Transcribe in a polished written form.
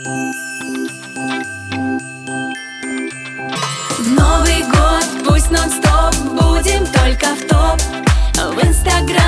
В Новый год пусть нон-стоп будем только в топ. В Инстаграм